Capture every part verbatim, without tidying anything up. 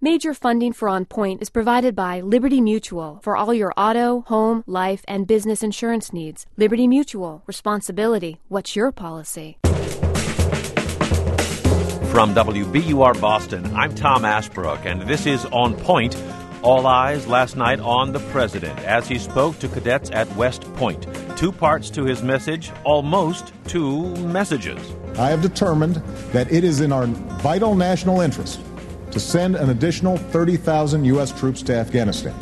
Major funding for On Point is provided by Liberty Mutual for all your auto, home, life, and business insurance needs. Liberty Mutual. Responsibility. What's your policy? From W B U R Boston, I'm Tom Ashbrook, and this is On Point. All eyes last night on the president as he spoke to cadets at West Point. Two parts to his message, almost two messages. I have determined that it is in our vital national interest to send an additional thirty thousand U S troops to Afghanistan.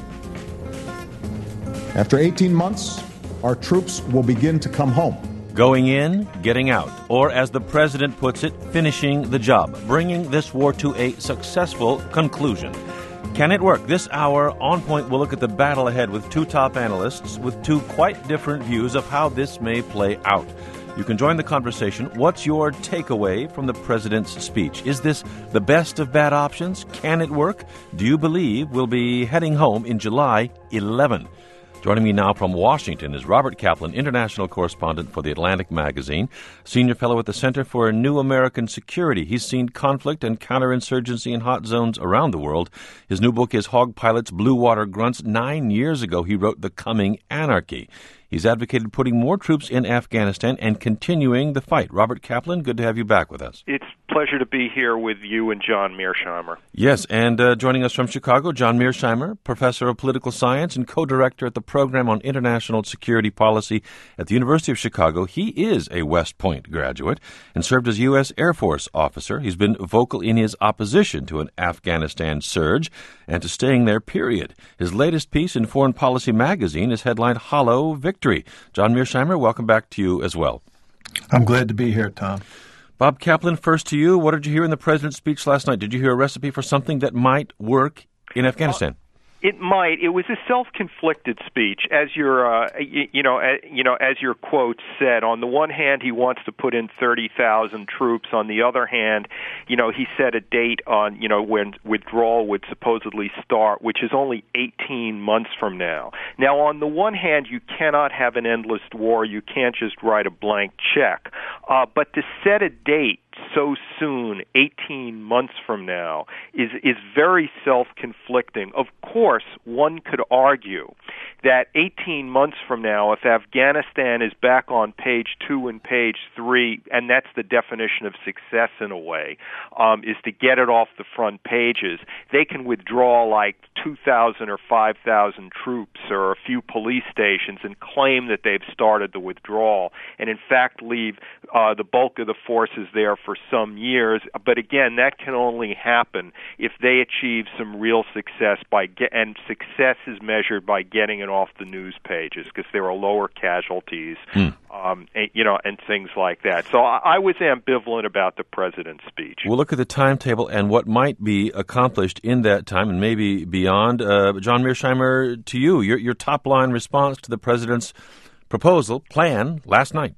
After eighteen months, our troops will begin to come home. Going in, getting out, or as the president puts it, finishing the job, bringing this war to a successful conclusion. Can it work? This hour, On Point will look at the battle ahead with two top analysts with two quite different views of how this may play out. You can join the conversation. What's your takeaway from the president's speech? Is this the best of bad options? Can it work? Do you believe we'll be heading home in July eleventh? Joining me now from Washington is Robert Kaplan, international correspondent for The Atlantic Magazine, senior fellow at the Center for New American Security. He's seen conflict and counterinsurgency in hot zones around the world. His new book is Hog Pilots, Blue Water Grunts. Nine years ago, he wrote The Coming Anarchy. He's advocated putting more troops in Afghanistan and continuing the fight. Robert Kaplan, good to have you back with us. It's a pleasure to be here with you and John Mearsheimer. Yes, and uh, joining us from Chicago, John Mearsheimer, professor of political science and co-director at the Program on International Security Policy at the University of Chicago. He is a West Point graduate and served as U S Air Force officer. He's been vocal in his opposition to an Afghanistan surge and to staying there, period. His latest piece in Foreign Policy magazine is headlined Hollow Victory. John Mearsheimer, welcome back to you as well. I'm glad to be here, Tom. Bob Kaplan, first to you. What did you hear in the president's speech last night? Did you hear a recipe for something that might work in Afghanistan? Uh, It might. It was a self-conflicted speech, as your, uh, you, you know, uh, you know, as your quote said. On the one hand, he wants to put in thirty thousand troops. On the other hand, you know, he set a date on, you know, when withdrawal would supposedly start, which is only eighteen months from now. Now, on the one hand, you cannot have an endless war. You can't just write a blank check. Uh, but to set a date so soon, eighteen months from now, is is very self-conflicting. Of course, one could argue that eighteen months from now, if Afghanistan is back on page two and page three, and that's the definition of success in a way, um, is to get it off the front pages, they can withdraw like two thousand or five thousand troops or a few police stations and claim that they've started the withdrawal, and in fact leave uh, the bulk of the forces there for some years. But again, that can only happen if they achieve some real success by get, and success is measured by getting it off the news pages because there are lower casualties, mm. um, and, you know, and things like that. So I, I was ambivalent about the president's speech. We'll look at the timetable and what might be accomplished in that time and maybe beyond. Uh, John Mearsheimer, to you, your, your top-line response to the president's proposal, plan, last night.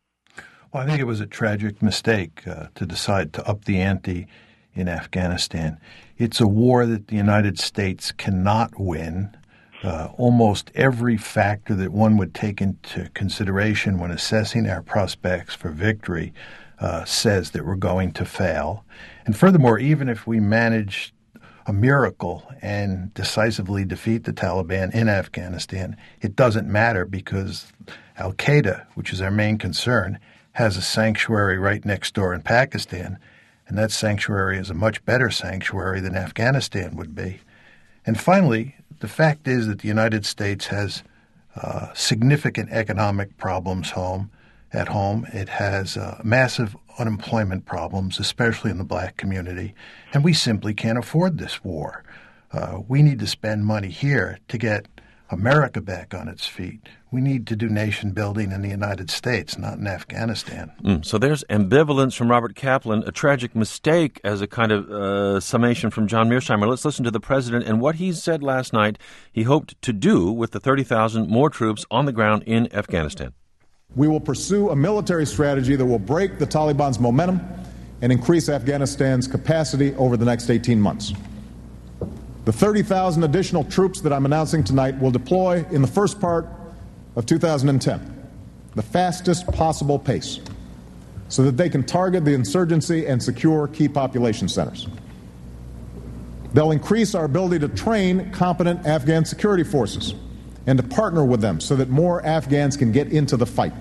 Well, I think it was a tragic mistake uh, to decide to up the ante in Afghanistan. It's a war that the United States cannot win. Uh, almost every factor that one would take into consideration when assessing our prospects for victory uh, says that we're going to fail. And furthermore, even if we manage a miracle and decisively defeat the Taliban in Afghanistan, it doesn't matter because Al-Qaeda, which is our main concern, has a sanctuary right next door in Pakistan, and that sanctuary is a much better sanctuary than Afghanistan would be. And finally, the fact is that the United States has uh, significant economic problems home at home. It has uh, massive unemployment problems, especially in the black community, and we simply can't afford this war. Uh, we need to spend money here to get America back on its feet. We need to do nation building in the United States, not in Afghanistan. Mm, so there's ambivalence from Robert Kaplan, a tragic mistake as a kind of uh, summation from John Mearsheimer. Let's listen to the president and what he said last night he hoped to do with the thirty thousand more troops on the ground in Afghanistan. We will pursue a military strategy that will break the Taliban's momentum and increase Afghanistan's capacity over the next eighteen months. The thirty thousand additional troops that I'm announcing tonight will deploy in the first part of two thousand ten, the fastest possible pace, so that they can target the insurgency and secure key population centers. They'll increase our ability to train competent Afghan security forces and to partner with them so that more Afghans can get into the fight.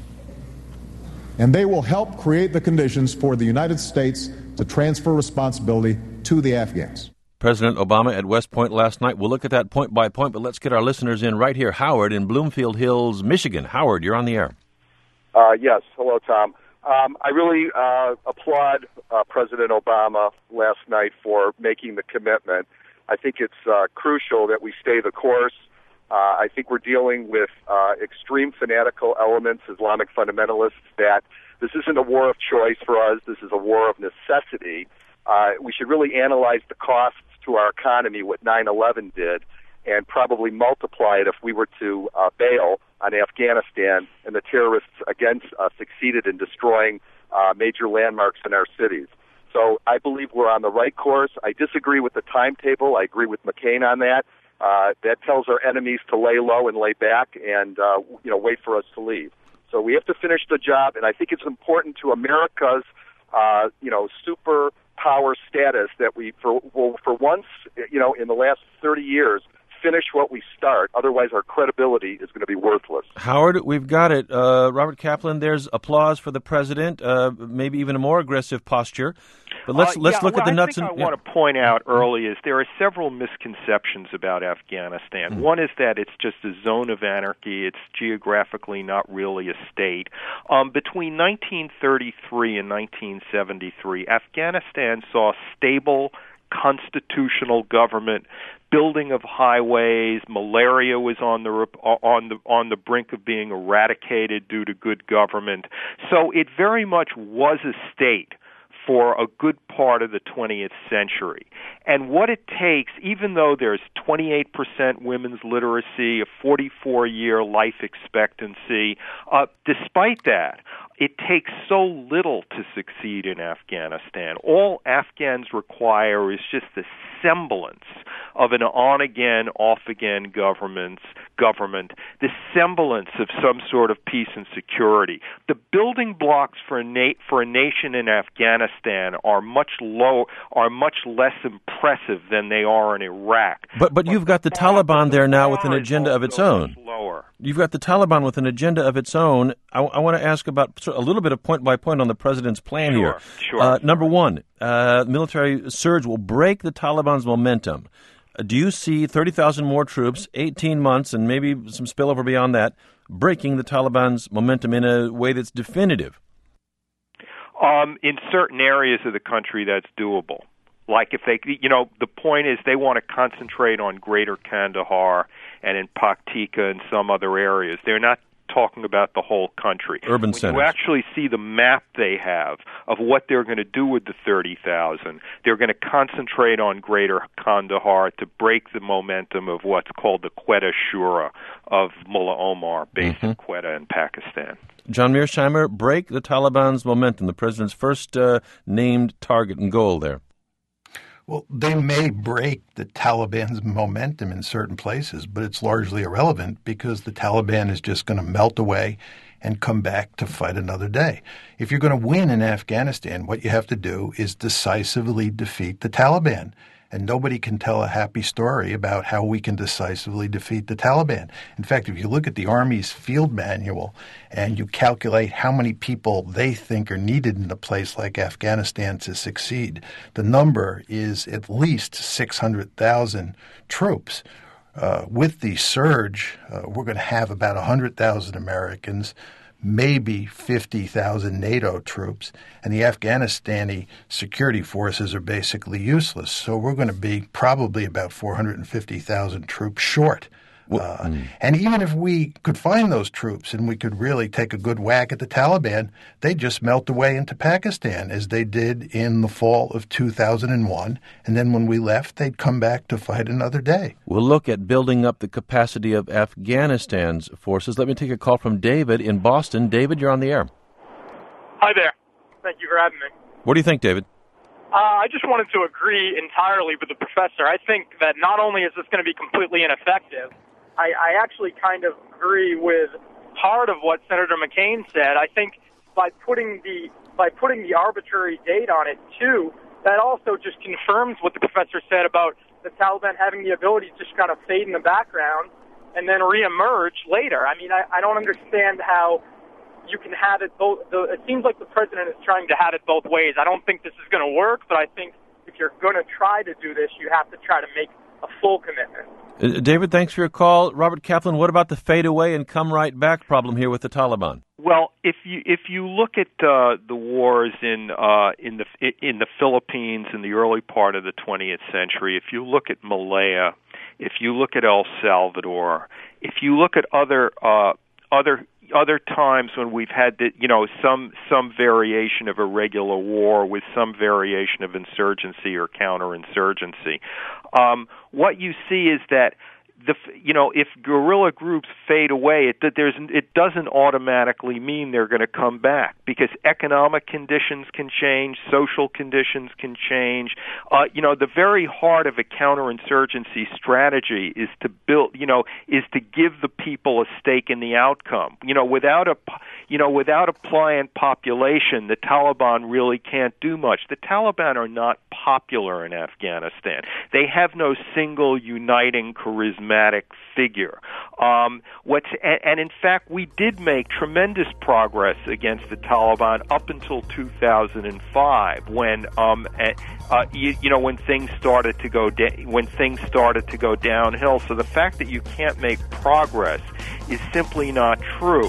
And they will help create the conditions for the United States to transfer responsibility to the Afghans. President Obama at West Point last night. We'll look at that point by point, but let's get our listeners in right here. Howard in Bloomfield Hills, Michigan. Howard, you're on the air. Uh, yes. Hello, Tom. Um, I really uh, applaud uh, President Obama last night for making the commitment. I think it's uh, crucial that we stay the course. Uh, I think we're dealing with uh, extreme fanatical elements, Islamic fundamentalists, that this isn't a war of choice for us. This is a war of necessity. Uh, we should really analyze the costs to our economy, what nine eleven did, and probably multiply it if we were to uh, bail on Afghanistan and the terrorists against uh, succeeded in destroying uh, major landmarks in our cities. So I believe we're on the right course. I disagree with the timetable. I agree with McCain on that. Uh, that tells our enemies to lay low and lay back and, uh, you know, wait for us to leave. So we have to finish the job, and I think it's important to America's, uh, you know, superpower status that we, for, well, for once, you know, in the last thirty years, finish what we start. Otherwise, our credibility is going to be worthless. Howard, we've got it. Uh, Robert Kaplan, there's applause for the president, uh, maybe even a more aggressive posture. But let's uh, let's yeah, look well, at the I nuts think and... I yeah. want to point out early is there are several misconceptions about Afghanistan. Mm. One is that it's just a zone of anarchy. It's geographically not really a state. Um, between nineteen thirty-three and nineteen seventy-three, Afghanistan saw stable constitutional government, building of highways. Malaria was on the on the on the brink of being eradicated due to good government. So it very much was a state for a good part of the twentieth century. And what it takes, even though there's twenty-eight percent women's literacy, a forty-four year life expectancy, uh, despite that, it takes so little to succeed in Afghanistan. All Afghans require is just the semblance of an on-again, off-again government, government, the semblance of some sort of peace and security. The building blocks for a, na- for a nation in Afghanistan are much low, are much less impressive than they are in Iraq. But but you've got the Taliban there now with an agenda of its own. Lower. You've got the Taliban with an agenda of its own. I, I want to ask about a little bit of point by point on the president's plan sure, here. Sure. Uh, number one, uh, military surge will break the Taliban's momentum. Uh, do you see thirty thousand more troops, eighteen months, and maybe some spillover beyond that, breaking the Taliban's momentum in a way that's definitive? Um, in certain areas of the country, that's doable. Like if they, you know, the point is they want to concentrate on Greater Kandahar and in Paktika and some other areas. They're not talking about the whole country. Urban when centers. You actually see the map they have of what they're going to do with the thirty thousand. They're going to concentrate on Greater Kandahar to break the momentum of what's called the Quetta Shura of Mullah Omar, based mm-hmm. in Quetta in Pakistan. John Mearsheimer, break the Taliban's momentum, the president's first uh, named target and goal there. Well, they may break the Taliban's momentum in certain places, but it's largely irrelevant because the Taliban is just going to melt away and come back to fight another day. If you're going to win in Afghanistan, what you have to do is decisively defeat the Taliban. And nobody can tell a happy story about how we can decisively defeat the Taliban. In fact, if you look at the Army's field manual and you calculate how many people they think are needed in a place like Afghanistan to succeed, the number is at least six hundred thousand troops. Uh, with the surge, uh, we're going to have about one hundred thousand Americans, maybe fifty thousand NATO troops, and the Afghanistani security forces are basically useless. So we're going to be probably about four hundred fifty thousand troops short. Uh, mm. And even if we could find those troops and we could really take a good whack at the Taliban, they'd just melt away into Pakistan as they did in the fall of two thousand one. And then when we left, they'd come back to fight another day. We'll look at building up the capacity of Afghanistan's forces. Let me take a call from David in Boston. David, you're on the air. Hi there. Thank you for having me. What do you think, David? Uh, I just wanted to agree entirely with the professor. I think that not only is this going to be completely ineffective, I, I actually kind of agree with part of what Senator McCain said. I think by putting the by putting the arbitrary date on it, too, that also just confirms what the professor said about the Taliban having the ability to just kind of fade in the background and then reemerge later. I mean, I, I don't understand how you can have it both. The, it seems like the president is trying to have it both ways. I don't think this is going to work, but I think if you're going to try to do this, you have to try to make a full commitment. Uh, David, thanks for your call. Robert Kaplan, what about the fade away and come right back problem here with the Taliban? Well, if you if you look at uh, the wars in uh, in the in the Philippines in the early part of the twentieth century, if you look at Malaya, if you look at El Salvador, if you look at other uh, other other times when we've had the, you know some some variation of a regular war with some variation of insurgency or counterinsurgency, um, what you see is that the you know if guerrilla groups fade away, it that there's it doesn't automatically mean they're going to come back, because economic conditions can change, social conditions can change. Uh, you know, the very heart of a counterinsurgency strategy is to build, you know, is to give the people a stake in the outcome. You know, without a you know without a pliant population, the Taliban really can't do much. The Taliban are not popular in Afghanistan. They have no single uniting charismatic figure. Um, what's and, and in fact, we did make tremendous progress against the Taliban up until two thousand five, when um, uh, you, you know when things started to go da- when things started to go downhill. So the fact that you can't make progress is simply not true.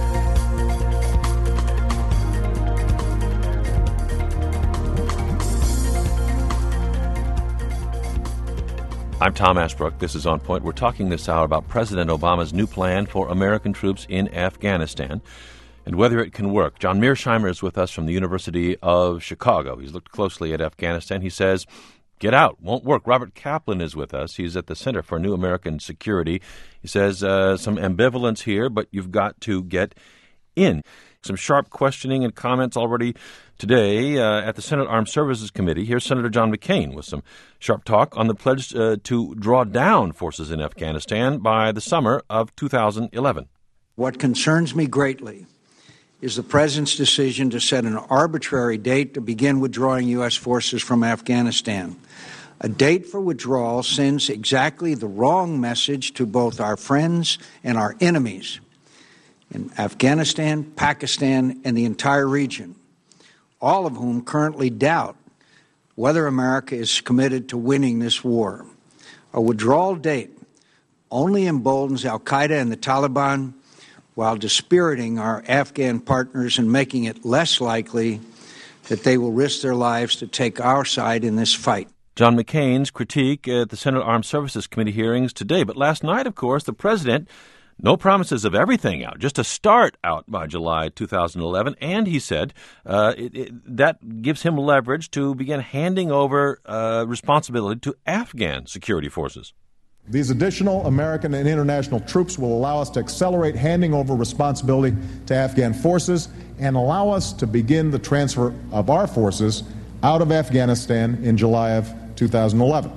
I'm Tom Ashbrook. This is On Point. We're talking this hour about President Obama's new plan for American troops in Afghanistan and whether it can work. John Mearsheimer is with us from the University of Chicago. He's looked closely at Afghanistan. He says, get out, won't work. Robert Kaplan is with us. He's at the Center for New American Security. He says uh, some ambivalence here, but you've got to get in. Some sharp questioning and comments already today uh, at the Senate Armed Services Committee. Here's Senator John McCain with some sharp talk on the pledge uh, to draw down forces in Afghanistan by the summer of two thousand eleven. What concerns me greatly is the President's decision to set an arbitrary date to begin withdrawing U S forces from Afghanistan. A date for withdrawal sends exactly the wrong message to both our friends and our enemies in Afghanistan, Pakistan, and the entire region, all of whom currently doubt whether America is committed to winning this war. A withdrawal date only emboldens al-Qaeda and the Taliban, while dispiriting our Afghan partners and making it less likely that they will risk their lives to take our side in this fight. John McCain's critique at the Senate Armed Services Committee hearings today. But last night, of course, the president, no promises of everything out, just a start out by July two thousand eleven. And he said uh, it, it, that gives him leverage to begin handing over uh, responsibility to Afghan security forces. These additional American and international troops will allow us to accelerate handing over responsibility to Afghan forces and allow us to begin the transfer of our forces out of Afghanistan in July of two thousand eleven.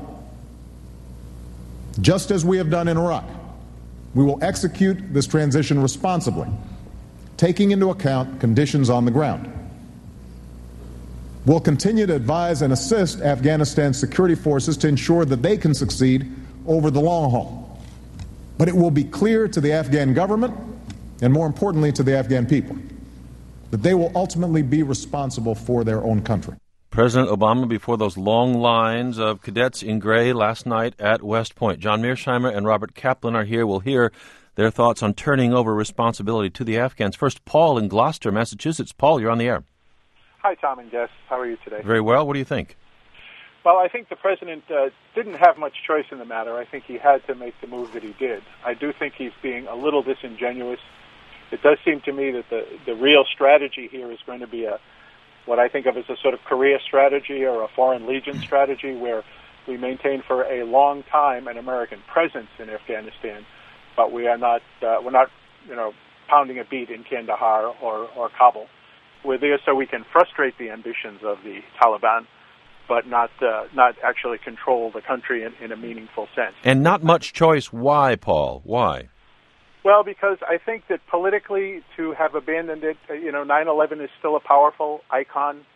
Just as we have done in Iraq, we will execute this transition responsibly, taking into account conditions on the ground. We'll continue to advise and assist Afghanistan's security forces to ensure that they can succeed over the long haul. But it will be clear to the Afghan government, and more importantly to the Afghan people, that they will ultimately be responsible for their own country. President Obama before those long lines of cadets in gray last night at West Point. John Mearsheimer and Robert Kaplan are here. We'll hear their thoughts on turning over responsibility to the Afghans. First, Paul in Gloucester, Massachusetts. Paul, you're on the air. Hi, Tom and guests. How are you today? Very well. What do you think? Well, I think the president uh, didn't have much choice in the matter. I think he had to make the move that he did. I do think he's being a little disingenuous. It does seem to me that the, the real strategy here is going to be a what I think of as a sort of Korea strategy or a foreign legion strategy, where we maintain for a long time an American presence in Afghanistan, but we are not uh, we're not you know pounding a beat in Kandahar or, or Kabul. We're there so we can frustrate the ambitions of the Taliban, but not uh, not actually control the country in, in a meaningful sense. And not much choice. Why, Paul? Why? Well, because I think that politically, to have abandoned it, you know, nine eleven is still a powerful icon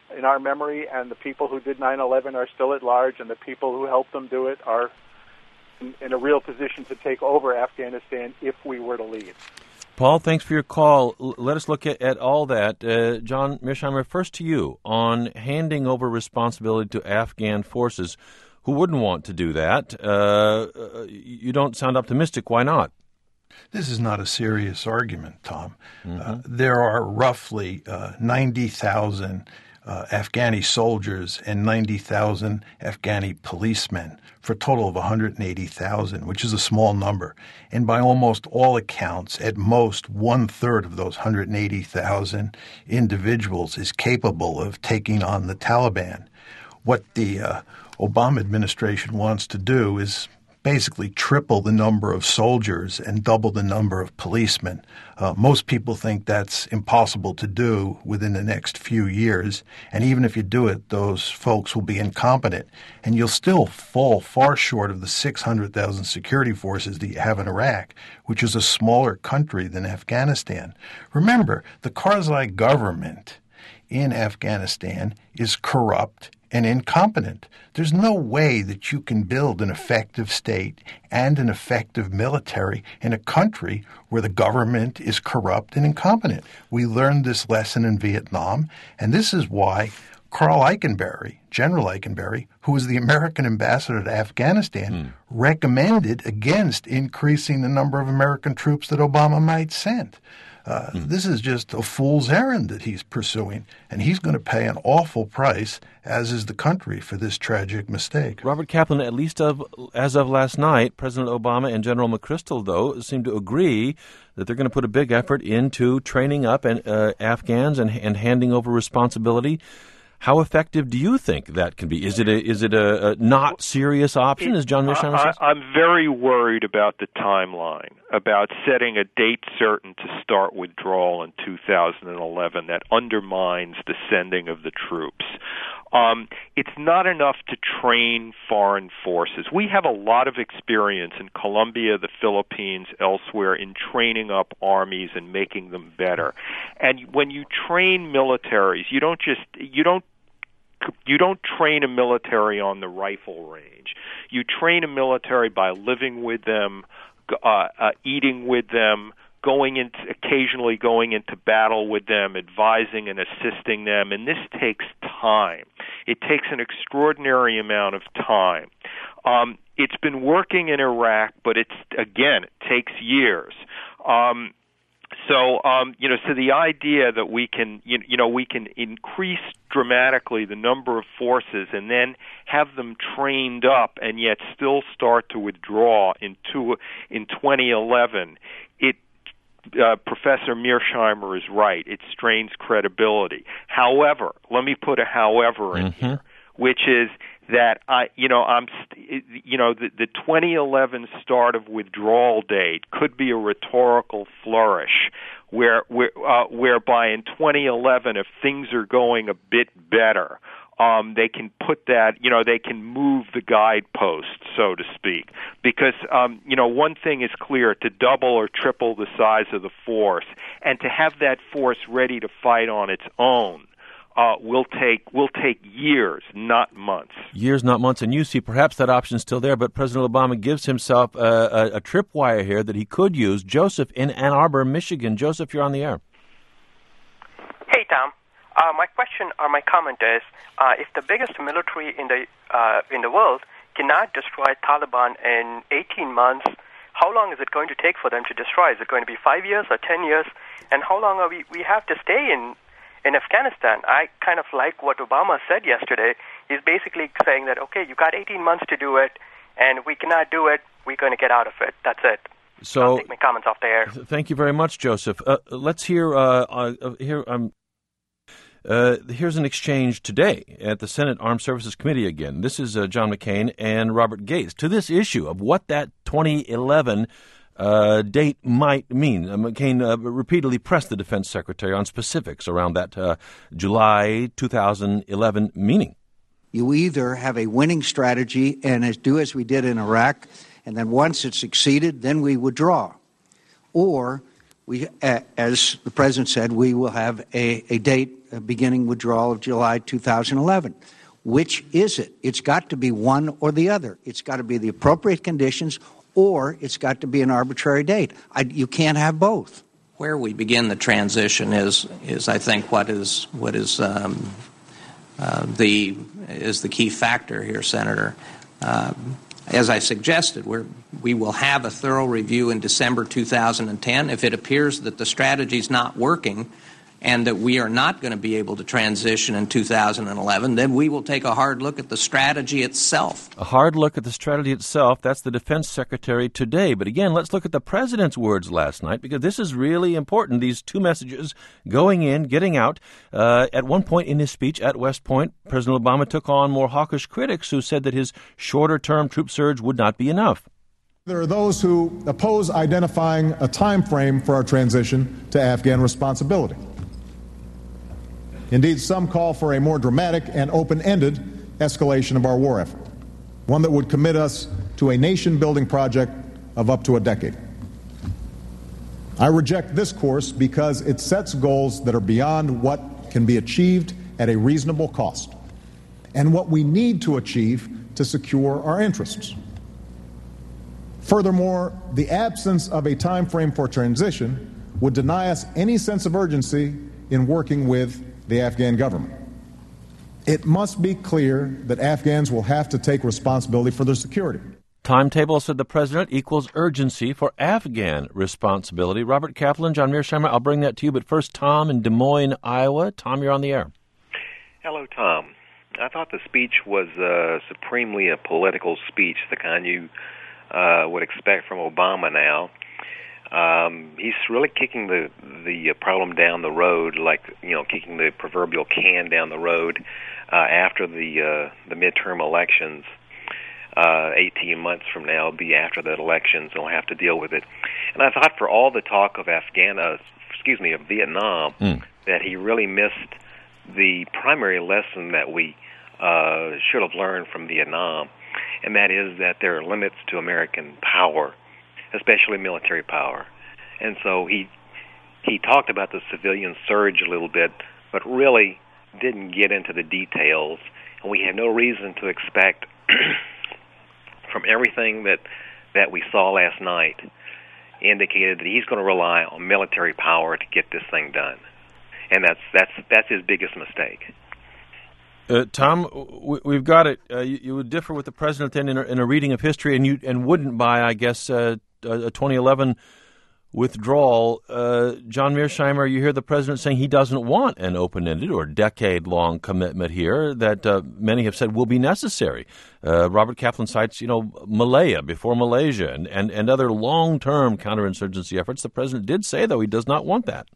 in our memory, and the people who did nine eleven are still at large, and the people who helped them do it are in, in a real position to take over Afghanistan if we were to leave. Paul, thanks for your call. L- let us look at, at all that. Uh, John Mearsheimer, first to you on handing over responsibility to Afghan forces. Who wouldn't want to do that? Uh, uh, you don't sound optimistic. Why not? This is not a serious argument, Tom. Mm-hmm. Uh, there are roughly uh, ninety thousand uh, Afghani soldiers and ninety thousand Afghani policemen for a total of one hundred eighty thousand, which is a small number. And by almost all accounts, at most one-third of those one hundred eighty thousand individuals is capable of taking on the Taliban. What the uh, Obama administration wants to do is basically triple the number of soldiers and double the number of policemen. Uh, most people think that's impossible to do within the next few years. And even if you do it, those folks will be incompetent. And you'll still fall far short of the six hundred thousand security forces that you have in Iraq, which is a smaller country than Afghanistan. Remember, the Karzai government in Afghanistan is corrupt and incompetent. There's no way that you can build an effective state and an effective military in a country where the government is corrupt and incompetent. We learned this lesson in Vietnam, and this is why Carl Eikenberry, General Eikenberry, who was the American ambassador to Afghanistan, mm. recommended against increasing the number of American troops that Obama might send. Uh, mm. This is just a fool's errand that he's pursuing, and he's going to pay an awful price, as is the country, for this tragic mistake. Robert Kaplan, at least of, as of last night, President Obama and General McChrystal, though, seem to agree that they're going to put a big effort into training up and, uh, Afghans and, and handing over responsibility. How effective do you think that can be? Is it a is it a, a not serious option, as John Mearsheimer says? I, I'm very worried about the timeline, about setting a date certain to start withdrawal in two thousand eleven that undermines the sending of the troops. Um, it's not enough to train foreign forces. We have a lot of experience in Colombia, the Philippines, elsewhere, in training up armies and making them better. And when you train militaries, you don't just you don't you don't train a military on the rifle range. You train a military by living with them, uh, uh, eating with them, going into occasionally going into battle with them, advising and assisting them, and this takes time. It takes an extraordinary amount of time. Um, it's been working in Iraq, but it's again, it takes years. Um, so, um, you know, so the idea that we can, you, you know, we can increase dramatically the number of forces and then have them trained up and yet still start to withdraw in two, in twenty eleven, it. Uh, Professor Mearsheimer is right. It strains credibility. However, let me put a however in mm-hmm. here, which is that I, you know, I'm, st- you know, the, the twenty eleven start of withdrawal date could be a rhetorical flourish, where, where uh, whereby in twenty eleven, if things are going a bit better, Um, they can put that, you know, they can move the guidepost, so to speak. Because, um, you know, one thing is clear, to double or triple the size of the force and to have that force ready to fight on its own uh, will take will take years, not months. Years, not months. And you see perhaps that option is still there, but President Obama gives himself a, a, a tripwire here that he could use. Joseph in Ann Arbor, Michigan. Joseph, you're on the air. Hey, Tom. Uh, my question or my comment is, uh, if the biggest military in the uh, in the world cannot destroy Taliban in eighteen months, how long is it going to take for them to destroy? Is it going to be five years or ten years? And how long are we, we have to stay in, in Afghanistan? I kind of like what Obama said yesterday. He's basically saying that, okay, you got eighteen months to do it, and we cannot do it, we're going to get out of it. That's it. So, I'll take my comments off the air. Thank you very much, Joseph. Uh, let's hear, uh, uh, here, um, Uh, here's an exchange today at the Senate Armed Services Committee again. This is uh, John McCain and Robert Gates to this issue of what that twenty eleven uh, date might mean. Uh, McCain uh, repeatedly pressed the Defense Secretary on specifics around that uh, July two thousand eleven meaning. You either have a winning strategy and as, do as we did in Iraq, and then once it's succeeded, then we withdraw. Or We, as the President said, we will have a, a date uh, beginning withdrawal of July two thousand eleven. Which is it? It's got to be one or the other. It's got to be the appropriate conditions, or it's got to be an arbitrary date. I, you can't have both. Where we begin the transition is, is I think, what is what is um, uh, the is the key factor here, Senator. Uh, as I suggested, we're, we will have a thorough review in December two thousand ten. If it appears that the strategy is not working and that we are not going to be able to transition in two thousand eleven, then we will take a hard look at the strategy itself. A hard look at the strategy itself. That's the Defense Secretary today. But again, let's look at the President's words last night, because this is really important. These two messages going in, getting out. Uh, at one point in his speech at West Point, President Obama took on more hawkish critics who said that his shorter-term troop surge would not be enough. There are those who oppose identifying a time frame for our transition to Afghan responsibility. Indeed, some call for a more dramatic and open-ended escalation of our war effort, one that would commit us to a nation-building project of up to a decade. I reject this course because it sets goals that are beyond what can be achieved at a reasonable cost, and what we need to achieve to secure our interests. Furthermore, the absence of a time frame for transition would deny us any sense of urgency in working with the Afghan government. It must be clear that Afghans will have to take responsibility for their security. Timetable, said the President, equals urgency for Afghan responsibility. Robert Kaplan, John Mearsheimer, I'll bring that to you. But first, Tom in Des Moines, Iowa. Tom, you're on the air. Hello, Tom. I thought the speech was uh, supremely a political speech, the kind you uh, would expect from Obama now. Um, he's really kicking the the problem down the road, like, you know, kicking the proverbial can down the road uh, after the uh, the midterm elections. Uh, eighteen months from now, will be after the elections, and we'll have to deal with it. And I thought, for all the talk of Afghan, uh, excuse me, of Vietnam, mm. that he really missed the primary lesson that we uh, should have learned from Vietnam, and that is that there are limits to American power, especially military power. And so he he talked about the civilian surge a little bit, but really didn't get into the details. And we have no reason to expect, from everything that, that we saw last night, indicated that he's going to rely on military power to get this thing done. And that's that's that's his biggest mistake. Uh, Tom, we've got it. Uh, you, you would differ with the President then in a, in a reading of history, and you and wouldn't buy, I guess, uh, a twenty eleven withdrawal. Uh, John Mearsheimer, you hear the President saying he doesn't want an open-ended or decade-long commitment here that uh, many have said will be necessary. Uh, Robert Kaplan cites, you know, Malaya before Malaysia and, and, and other long-term counterinsurgency efforts. The President did say, though, he does not want that.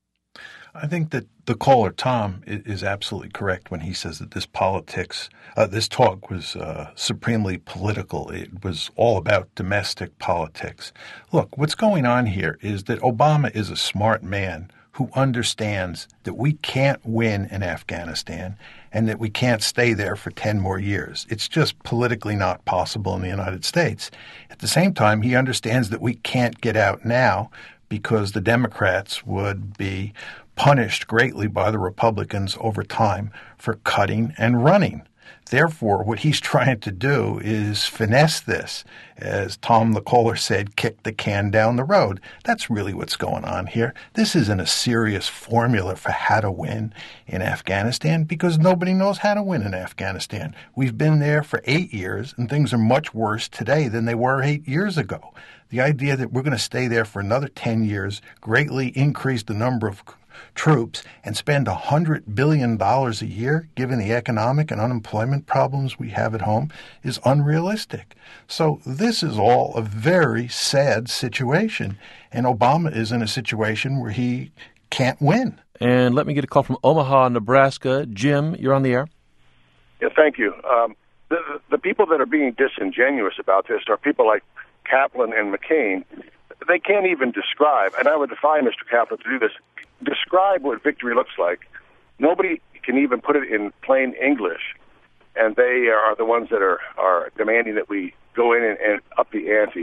I think that the caller, Tom, is absolutely correct when he says that this politics, uh, this talk was uh, supremely political. It was all about domestic politics. Look, what's going on here is that Obama is a smart man who understands that we can't win in Afghanistan and that we can't stay there for ten more years. It's just politically not possible in the United States. At the same time, he understands that we can't get out now because the Democrats would be punished greatly by the Republicans over time for cutting and running. Therefore, what he's trying to do is finesse this. As Tom, the caller, said, kick the can down the road. That's really what's going on here. This isn't a serious formula for how to win in Afghanistan because nobody knows how to win in Afghanistan. We've been there for eight years, and things are much worse today than they were eight years ago. The idea that we're going to stay there for another ten years, greatly increase the number of troops, and spend one hundred billion dollars a year, given the economic and unemployment problems we have at home, is unrealistic. So this is all a very sad situation, and Obama is in a situation where he can't win. And let me get a call from Omaha, Nebraska. Jim, you're on the air. Yeah, thank you. Um, the, the people that are being disingenuous about this are people like Kaplan and McCain. They can't even describe, and I would defy Mister Kaplan to do this, describe what victory looks like. Nobody can even put it in plain English, and they are the ones that are, are demanding that we go in and, and up the ante.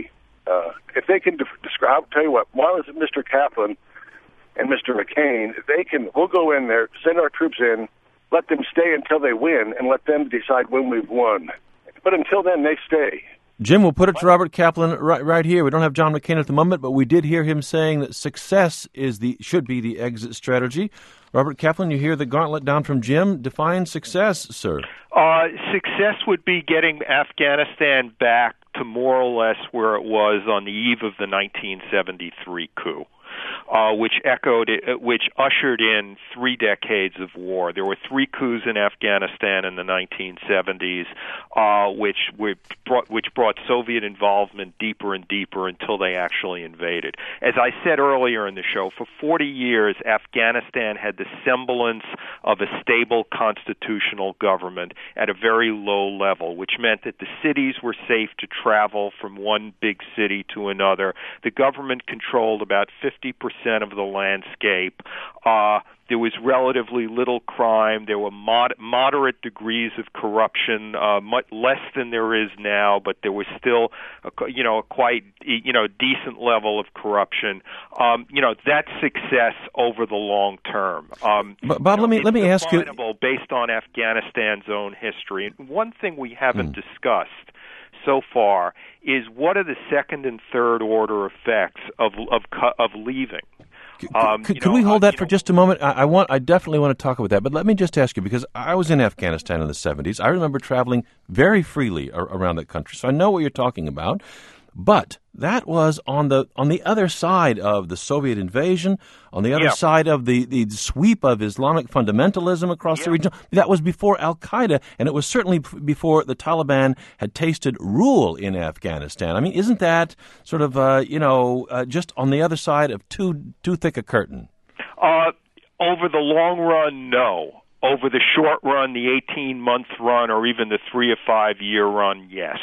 Uh, if they can de- describe, I'll tell you what, one is Mister Kaplan and Mister McCain, they can, we'll go in there, send our troops in, let them stay until they win, and let them decide when we've won. But until then, they stay. Jim, we'll put it to Robert Kaplan right, right here. We don't have John McCain at the moment, but we did hear him saying that success is the should be the exit strategy. Robert Kaplan, you hear the gauntlet down from Jim. Define success, sir. Uh, success would be getting Afghanistan back to more or less where it was on the eve of the nineteen seventy-three coup. Uh, which echoed, uh, which ushered in three decades of war. There were three coups in Afghanistan in the nineteen seventies, uh, which brought, which brought Soviet involvement deeper and deeper until they actually invaded. As I said earlier in the show, for forty years, Afghanistan had the semblance of a stable constitutional government at a very low level, which meant that the cities were safe to travel from one big city to another. The government controlled about fifty percent of the landscape. Uh, there was relatively little crime. There were mod- moderate degrees of corruption, uh, much less than there is now, but there was still, a, you know, a quite, you know, decent level of corruption. Um, you know, that's success over the long term. Um, but Bob, you know, let me let me ask you, based on Afghanistan's own history. And one thing we haven't hmm. discussed so far is what are the second and third order effects of of of leaving. Um, could, you could know, we hold uh, that for know, just a moment? I, I want. I definitely want to talk about that. But let me just ask you, because I was in Afghanistan in the seventies. I remember traveling very freely ar- around that country, so I know what you're talking about. But that was on the on the other side of the Soviet invasion, on the other yeah. side of the, the sweep of Islamic fundamentalism across yeah. the region. That was before Al-Qaeda, and it was certainly before the Taliban had tasted rule in Afghanistan. I mean, isn't that sort of, uh, you know, uh, just on the other side of too, too thick a curtain? Uh, over the long run, no. Over the short run, the eighteen-month run, or even the three- or five-year run, yes.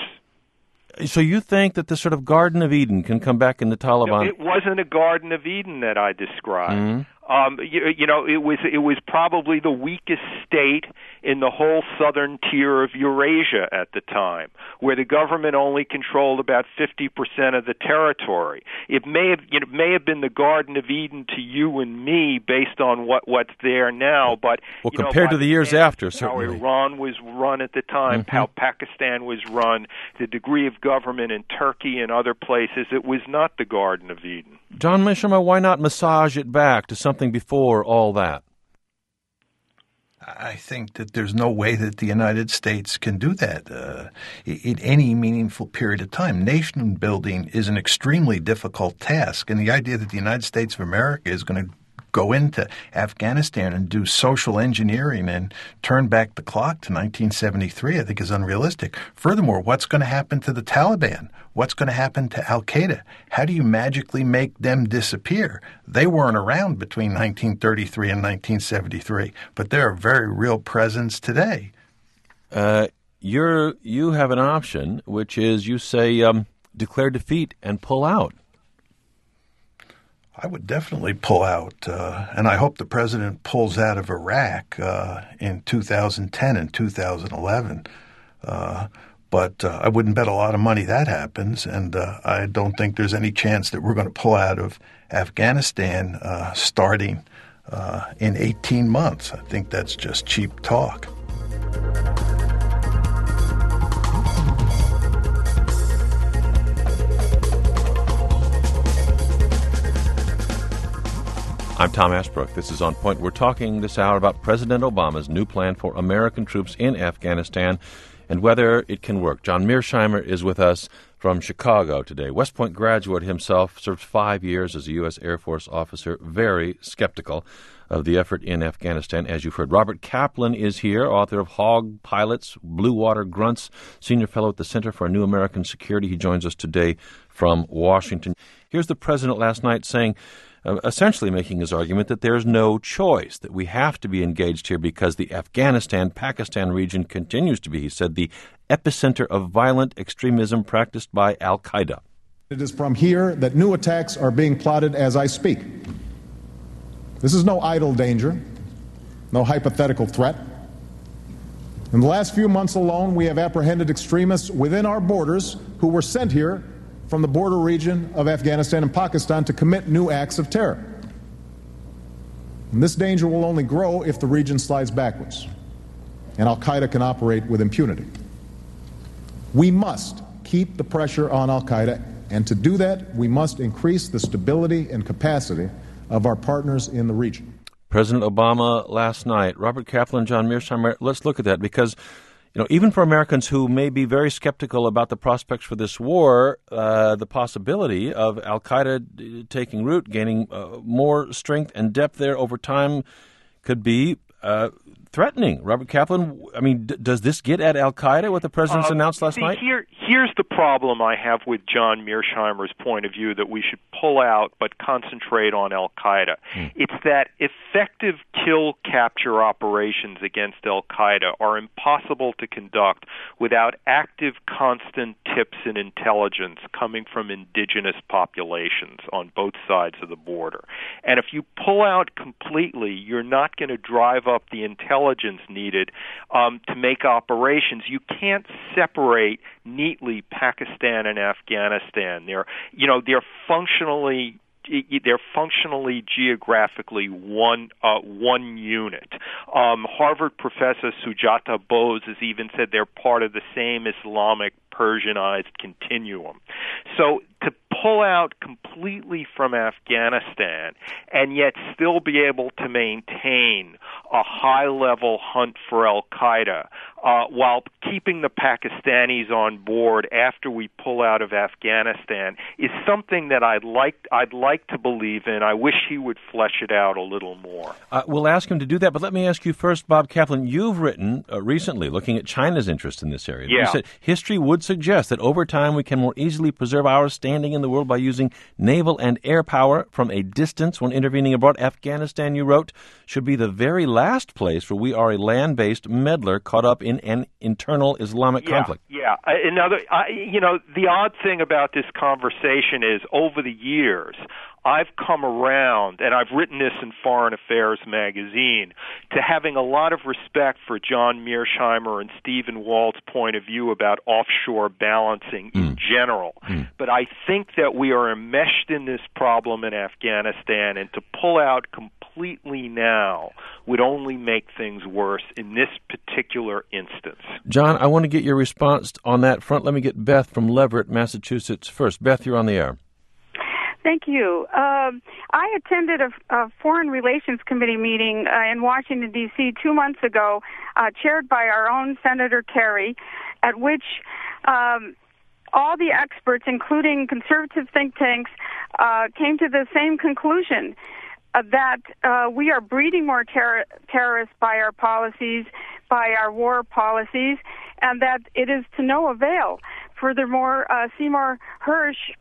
So you think that the sort of Garden of Eden can come back in the Taliban? No, it wasn't a Garden of Eden that I described. Mm-hmm. Um, you, you know, it was it was probably the weakest state in the whole southern tier of Eurasia at the time, where the government only controlled about fifty percent of the territory. It may have you know, may have been the Garden of Eden to you and me based on what, what's there now, but well, you know, compared to the years after, certainly. How Iran was run at the time, mm-hmm. how Pakistan was run, the degree of government in Turkey and other places, it was not the Garden of Eden. John Mishima, why not massage it back to something before all that? I think that there's no way that the United States can do that uh, in any meaningful period of time. Nation building is an extremely difficult task, and the idea that the United States of America is going to go into Afghanistan and do social engineering and turn back the clock to nineteen seventy-three, I think is unrealistic. Furthermore, what's going to happen to the Taliban? What's going to happen to Al-Qaeda? How do you magically make them disappear? They weren't around between nineteen thirty-three and nineteen seventy-three, but they're a very real presence today. Uh, you're, you have an option, which is you say um, declare defeat and pull out. I would definitely pull out, uh, and I hope the president pulls out of Iraq uh, in two thousand ten and two thousand eleven. Uh, but uh, I wouldn't bet a lot of money that happens, and uh, I don't think there's any chance that we're going to pull out of Afghanistan uh, starting uh, in eighteen months. I think that's just cheap talk. I'm Tom Ashbrook. This is On Point. We're talking this hour about President Obama's new plan for American troops in Afghanistan and whether it can work. John Mearsheimer is with us from Chicago today. West Point graduate himself, served five years as a U S Air Force officer, very skeptical of the effort in Afghanistan. As you've heard, Robert Kaplan is here, author of Hog Pilots, Blue Water Grunts, senior fellow at the Center for New American Security. He joins us today from Washington. Here's the president last night saying, Uh, essentially making his argument that there's no choice, that we have to be engaged here because the Afghanistan-Pakistan region continues to be, he said, the epicenter of violent extremism practiced by Al-Qaeda. It is from here that new attacks are being plotted as I speak. This is no idle danger, no hypothetical threat. In the last few months alone, we have apprehended extremists within our borders who were sent here from the border region of Afghanistan and Pakistan to commit new acts of terror. And this danger will only grow if the region slides backwards and al-Qaeda can operate with impunity. We must keep the pressure on al-Qaeda, and to do that, we must increase the stability and capacity of our partners in the region. President Obama last night. Robert Kaplan, John Mearsheimer, let's look at that because, you know, even for Americans who may be very skeptical about the prospects for this war, uh, the possibility of al-Qaeda taking root, gaining uh, more strength and depth there over time could be uh, threatening. Robert Kaplan, I mean, d- does this get at al-Qaeda, what the president's um, announced last see, night? Here, here's the problem I have with John Mearsheimer's point of view that we should pull out but concentrate on al-Qaeda. Hmm. It's that effective kill-capture operations against al-Qaeda are impossible to conduct without active, constant tips and intelligence coming from indigenous populations on both sides of the border. And if you pull out completely, you're not going to drive up the intelligence needed um, to make operations. You can't separate neatly Pakistan and Afghanistan. They're, you know, they're functionally they're functionally geographically one uh, one unit. Um, Harvard professor Sujata Bose has even said they're part of the same Islamic Persianized continuum. So to pull out completely from Afghanistan and yet still be able to maintain a high-level hunt for al-Qaeda uh, while keeping the Pakistanis on board after we pull out of Afghanistan is something that I'd like I'd like to believe in. I wish he would flesh it out a little more. Uh, we'll ask him to do that, but let me ask you first, Bob Kaplan. You've written uh, recently looking at China's interest in this area. Yeah. You said history would suggest that over time we can more easily preserve our standing in the world by using naval and air power from a distance when intervening abroad. Afghanistan, you wrote, should be the very last place where we are a land-based meddler caught up in an internal Islamic yeah, conflict. Yeah. Another, I, you know, the odd thing about this conversation is over the years, I've come around, and I've written this in Foreign Affairs magazine, to having a lot of respect for John Mearsheimer and Stephen Walt's point of view about offshore balancing mm. in general. Mm. But I think that we are enmeshed in this problem in Afghanistan, and to pull out completely now would only make things worse in this particular instance. John, I want to get your response on that front. Let me get Beth from Leverett, Massachusetts first. Beth, you're on the air. Thank you. Um, I attended a, a Foreign Relations Committee meeting uh, in Washington, D C two months ago, uh, chaired by our own Senator Kerry, at which um, all the experts, including conservative think tanks, uh, came to the same conclusion, uh, that uh, we are breeding more ter- terrorists by our policies, by our war policies, and that it is to no avail. Furthermore, uh, Seymour Hersh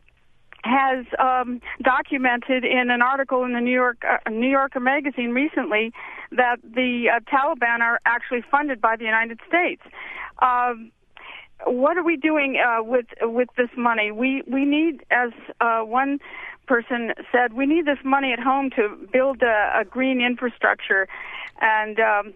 has um, documented in an article in the New York uh, New Yorker magazine recently that the uh, Taliban are actually funded by the United States. Um, what are we doing uh, with with this money? We we need, as uh, one person said, we need this money at home to build a, a green infrastructure and um,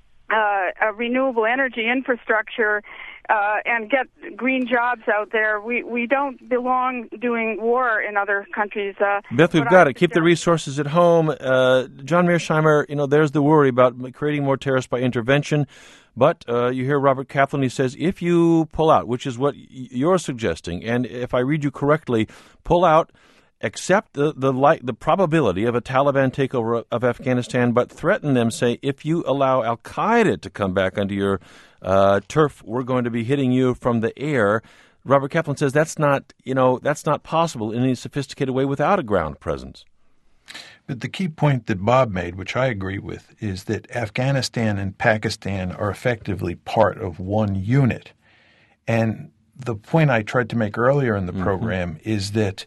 uh, a renewable energy infrastructure. Uh, and get green jobs out there. We we don't belong doing war in other countries. Uh, Beth, we've got to keep the resources at home. Uh, John Mearsheimer, you know, there's the worry about creating more terrorists by intervention. But uh, you hear Robert Kaplan, he says, if you pull out, which is what you're suggesting, and if I read you correctly, pull out, accept the the, light, the probability of a Taliban takeover of Afghanistan, but threaten them, say, if you allow al-Qaeda to come back under your uh, turf, we're going to be hitting you from the air. Robert Kaplan says that's not, you know, that's not possible in any sophisticated way without a ground presence. But the key point that Bob made, which I agree with, is that Afghanistan and Pakistan are effectively part of one unit. And the point I tried to make earlier in the mm-hmm. program is that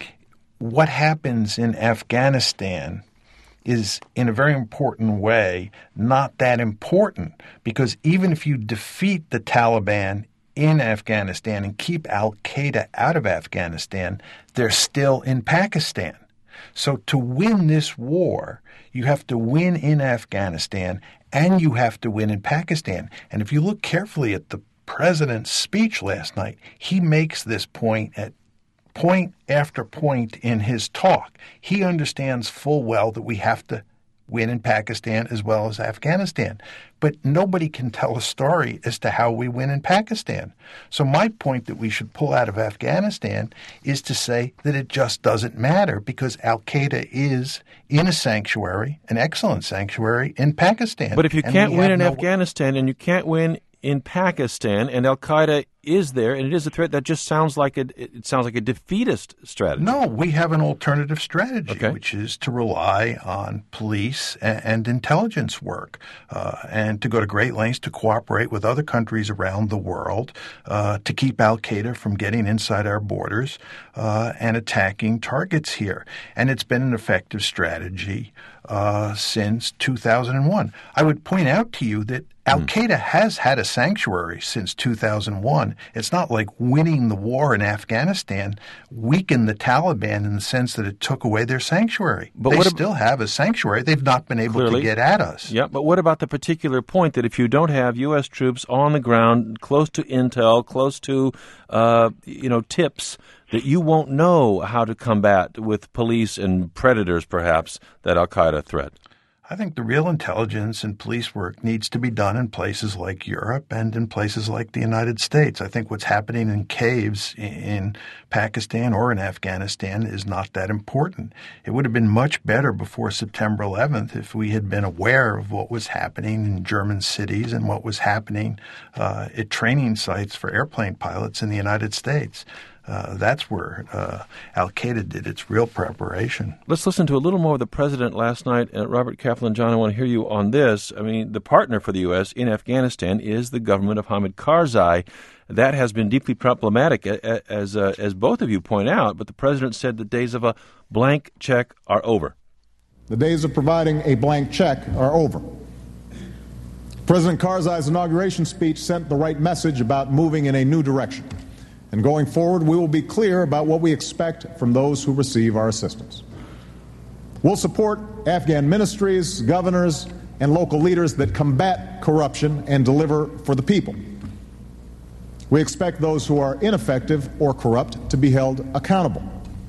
what happens in Afghanistan is, in a very important way, not that important, because even if you defeat the Taliban in Afghanistan and keep al-Qaeda out of Afghanistan, they're still in Pakistan. So to win this war, you have to win in Afghanistan and you have to win in Pakistan. And if you look carefully at the president's speech last night, he makes this point at point after point in his talk, he understands full well that we have to win in Pakistan as well as Afghanistan. But nobody can tell a story as to how we win in Pakistan. So my point that we should pull out of Afghanistan is to say that it just doesn't matter because al-Qaeda is in a sanctuary, an excellent sanctuary in Pakistan. But if you And can't we win have in no- Afghanistan and you can't win in Pakistan, and al-Qaeda is there, and it is a threat, that just sounds like a it sounds like a defeatist strategy. No, we have an alternative strategy, Okay. which is to rely on police and, and intelligence work, uh, and to go to great lengths to cooperate with other countries around the world uh, to keep al-Qaeda from getting inside our borders uh, and attacking targets here. And it's been an effective strategy uh, since two thousand one. I would point out to you that al-Qaeda has had a sanctuary since two thousand one. It's not like winning the war in Afghanistan weakened the Taliban in the sense that it took away their sanctuary. But they what ab- still have a sanctuary. They've not been able Clearly. to get at us. Yeah, but what about the particular point that if you don't have U S troops on the ground, close to intel, close to uh, you know tips, that you won't know how to combat with police and predators, perhaps, that al-Qaeda threat? I think the real intelligence and police work needs to be done in places like Europe and in places like the United States. I think what's happening in caves in Pakistan or in Afghanistan is not that important. It would have been much better before September eleventh if we had been aware of what was happening in German cities and what was happening uh, at training sites for airplane pilots in the United States. Uh, that's where uh, al-Qaeda did its real preparation. Let's listen to a little more of the president last night. Uh, Robert Kaplan, John, I want to hear you on this. I mean, the partner for the U S in Afghanistan is the government of Hamid Karzai. That has been deeply problematic, as uh, as both of you point out, but the president said the days of a blank check are over. The days of providing a blank check are over. President Karzai's inauguration speech sent the right message about moving in a new direction. And going forward, we will be clear about what we expect from those who receive our assistance. We'll support Afghan ministries, governors, and local leaders that combat corruption and deliver for the people. We expect those who are ineffective or corrupt to be held accountable.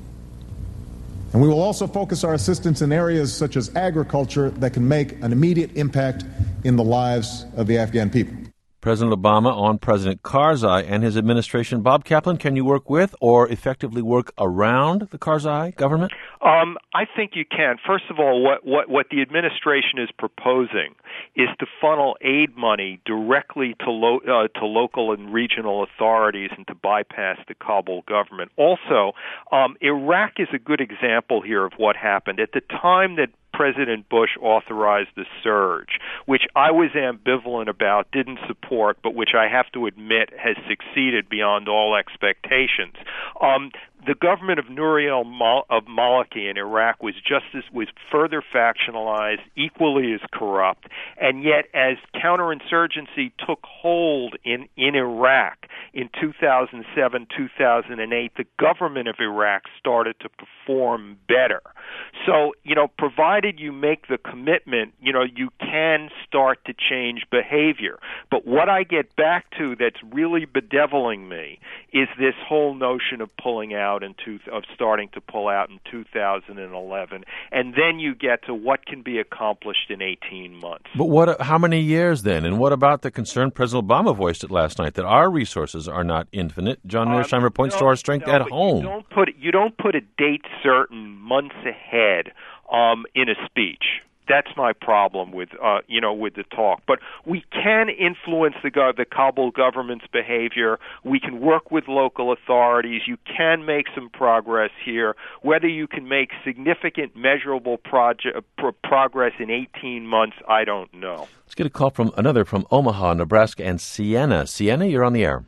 And we will also focus our assistance in areas such as agriculture that can make an immediate impact in the lives of the Afghan people. President Obama on President Karzai and his administration. Bob Kaplan, can you work with or effectively work around the Karzai government? Um, I think you can. First of all, what, what, what the administration is proposing is to funnel aid money directly to, lo- uh, to local and regional authorities and to bypass the Kabul government. Also, um, Iraq is a good example here of what happened. At the time that President Bush authorized the surge, which I was ambivalent about, didn't support, but which I have to admit has succeeded beyond all expectations. Um, the government of Nouri al-Mal- of Maliki in Iraq was just as was further factionalized, equally as corrupt, and yet as counterinsurgency took hold in, in Iraq in two thousand seven, two thousand eight, the government of Iraq started to perform better. So, you know, provided you make the commitment, you know, you can start to change behavior. But what I get back to that's really bedeviling me is this whole notion of pulling out in two, of starting to pull out in two thousand eleven, and then you get to what can be accomplished in eighteen months. But what? How many years then? And what about the concern President Obama voiced it last night that our resources are not infinite? John Mearsheimer points no, to our strength no, at but home. You don't put you don't put a date certain months ahead um, in a speech. That's my problem with uh, you know with the talk. But we can influence the go- the Kabul government's behavior. We can work with local authorities. You can make some progress here. Whether you can make significant, measurable project, pro- progress in eighteen months, I don't know. Let's get a call from another from Omaha, Nebraska, and Sienna. Sienna, you're on the air.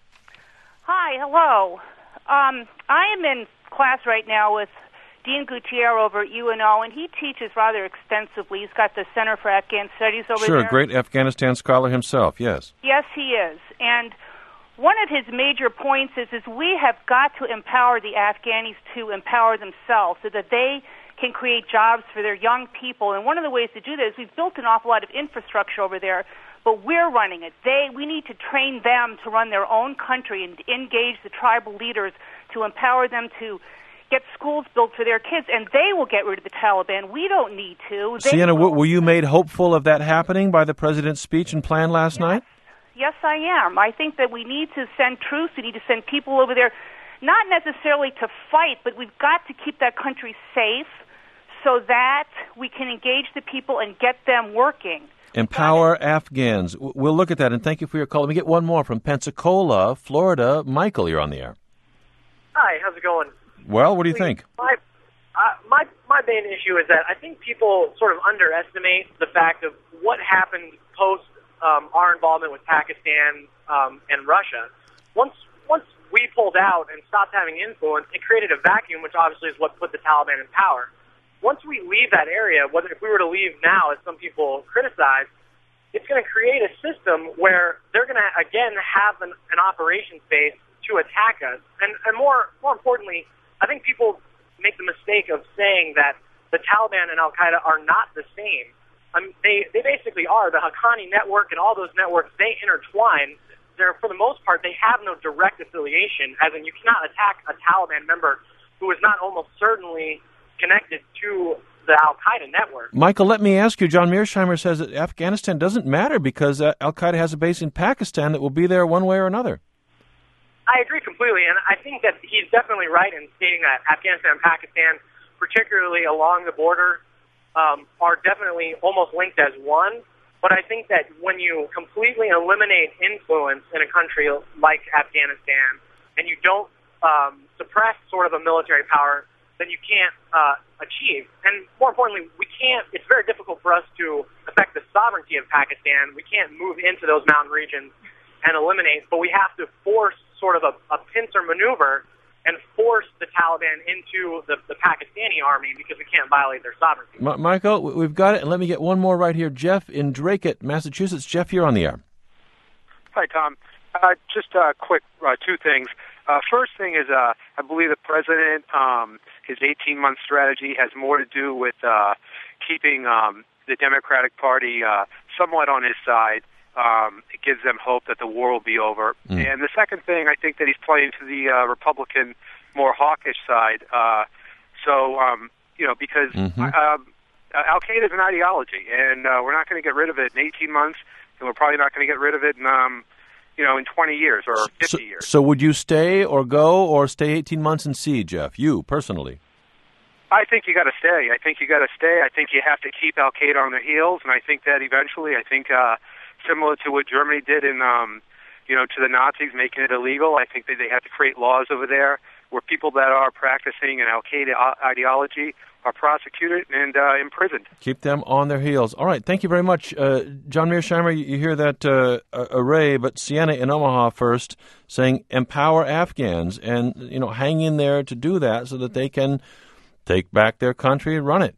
Hi, hello. Um, I am in class right now with Dean Gutierrez over at U N O, and he teaches rather extensively. He's got the Center for Afghan Studies over Sure, there. great Afghanistan scholar himself, yes. Yes, he is. And one of his major points is, is we have got to empower the Afghanis to empower themselves so that they can create jobs for their young people. And one of the ways to do that is we've built an awful lot of infrastructure over there, but we're running it. They, we need to train them to run their own country and engage the tribal leaders to empower them to get schools built for their kids, and they will get rid of the Taliban. We don't need to. They Sienna, will. were you made hopeful of that happening by the president's speech and plan last yes. night? Yes, I am. I think that we need to send troops. We need to send people over there, not necessarily to fight, but we've got to keep that country safe so that we can engage the people and get them working. Empower Afghans. We'll look at that, and thank you for your call. Let me get one more from Pensacola, Florida. Michael, you're on the air. Hi, how's it going? Well, what do you think? My, uh, my, my main issue is that I think people sort of underestimate the fact of what happened post um, our involvement with Pakistan um, and Russia. Once once we pulled out and stopped having influence, it created a vacuum, which obviously is what put the Taliban in power. Once we leave that area, whether if we were to leave now, as some people criticize, it's going to create a system where they're going to, again, have an, an operations base to attack us. And, and more more importantly, I think people make the mistake of saying that the Taliban and Al-Qaeda are not the same. I mean, they, they basically are. The Haqqani network and all those networks, they intertwine. They're, for the most part, they have no direct affiliation, as in you cannot attack a Taliban member who is not almost certainly connected to the Al-Qaeda network. Michael, let me ask you, John Mearsheimer says that Afghanistan doesn't matter because uh, Al-Qaeda has a base in Pakistan that will be there one way or another. I agree completely, and I think that he's definitely right in stating that Afghanistan and Pakistan, particularly along the border, um, are definitely almost linked as one. But I think that when you completely eliminate influence in a country like Afghanistan and you don't um, suppress sort of a military power, then you can't uh, achieve. And more importantly, we can't. It's very difficult for us to affect the sovereignty of Pakistan. We can't move into those mountain regions and eliminate, but we have to force sort of a, a pincer maneuver and force the Taliban into the, the Pakistani army because we can't violate their sovereignty. M- Michael, we've got it, and let me get one more right here. Jeff in Dracut, Massachusetts. Jeff, you're on the air. Hi, Tom. Uh, just uh, quick uh, two things. Uh, first thing is uh, I believe the president, um, his eighteen-month strategy has more to do with uh, keeping um, the Democratic Party uh, somewhat on his side. Um, it gives them hope that the war will be over. Mm. And the second thing, I think that he's playing to the uh, Republican, more hawkish side. Uh, so, um, you know, because mm-hmm. uh, Al-Qaeda is an ideology, and uh, we're not going to get rid of it in eighteen months, and we're probably not going to get rid of it in, um, you know, in twenty years or fifty so, years. So would you stay or go or stay eighteen months and see, Jeff, you personally? I think you got to stay. I think you got to stay. I think you have to keep Al-Qaeda on their heels, and I think that eventually, I think... Uh, similar to what Germany did in, um, you know, to the Nazis, making it illegal. I think that they have to create laws over there where people that are practicing an Al-Qaeda ideology are prosecuted and uh, imprisoned. Keep them on their heels. All right, thank you very much. Uh, John Mearsheimer, you hear that uh, array, but Sienna in Omaha first saying empower Afghans and, you know, hang in there to do that so that they can take back their country and run it.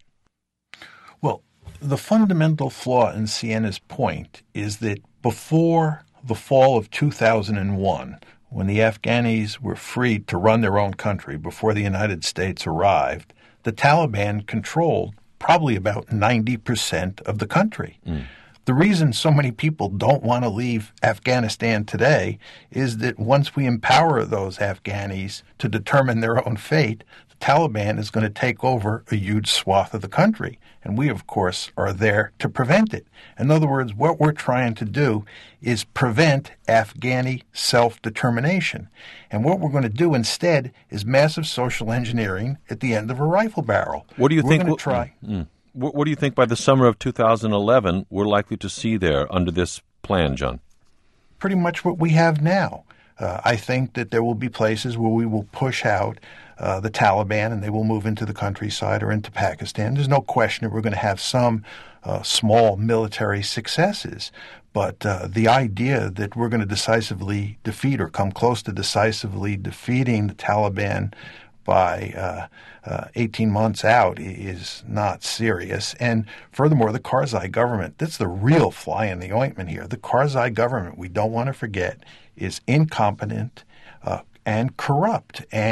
Well, the fundamental flaw in Sienna's point is that before the fall of two thousand one, when the Afghanis were free to run their own country, before the United States arrived, the Taliban controlled probably about ninety percent of the country. Mm. The reason so many people don't want to leave Afghanistan today is that once we empower those Afghanis to determine their own fate, the Taliban is going to take over a huge swath of the country. And we, of course, are there to prevent it. In other words, what we're trying to do is prevent Afghani self-determination. And what we're going to do instead is massive social engineering at the end of a rifle barrel. What do you we're think? We're going to try. Mm. What, what do you think by the summer of two thousand eleven we're likely to see there under this plan, John? Pretty much what we have now. Uh, I think that there will be places where we will push out uh, the Taliban and they will move into the countryside or into Pakistan. There's no question that we're going to have some uh, small military successes. But uh, the idea that we're going to decisively defeat or come close to decisively defeating the Taliban by uh, uh, eighteen months out is not serious. And furthermore, the Karzai government, that's the real fly in the ointment here. The Karzai government, we don't want to forget, is incompetent uh, and corrupt. And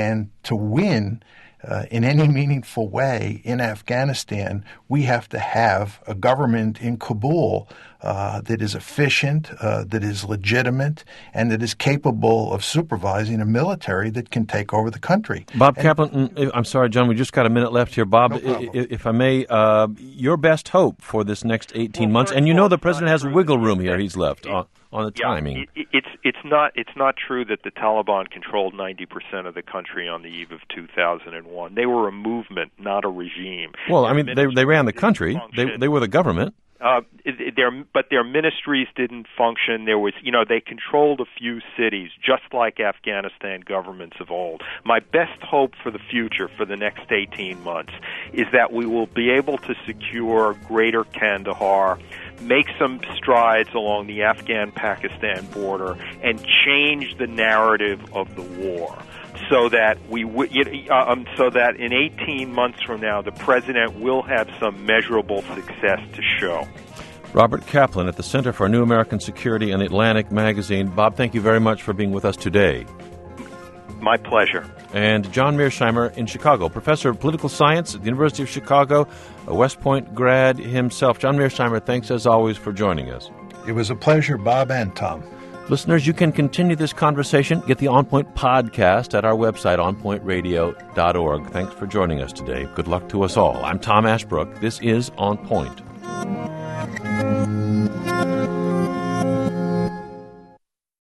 to win Uh, in any meaningful way in Afghanistan, we have to have a government in Kabul uh, that is efficient, uh, that is legitimate, and that is capable of supervising a military that can take over the country. Bob and, Kaplan, I'm sorry, John, we just got a minute left here. Bob, no if, if I may, uh, your best hope for this next eighteen well, months, and you know the president has wiggle room here he's left on, on the yeah, timing. It, it's it's not it's not true that the Taliban controlled ninety percent of the country on the eve of two thousand one. They were a movement, not a regime. Well, I mean, they they ran the country. They they were the government. Uh, their, but their ministries didn't function. There was, you know, they controlled a few cities, just like Afghanistan governments of old. My best hope for the future, for the next eighteen months, is that we will be able to secure Greater Kandahar, make some strides along the Afghan-Pakistan border, and change the narrative of the war. So that we, uh, um, so that in eighteen months from now, the president will have some measurable success to show. Robert Kaplan at the Center for New American Security and Atlantic Magazine. Bob, thank you very much for being with us today. My pleasure. And John Mearsheimer in Chicago, professor of political science at the University of Chicago, a West Point grad himself. John Mearsheimer, thanks as always for joining us. It was a pleasure, Bob and Tom. Listeners, you can continue this conversation. Get the On Point podcast at our website, on point radio dot org. Thanks for joining us today. Good luck to us all. I'm Tom Ashbrook. This is On Point.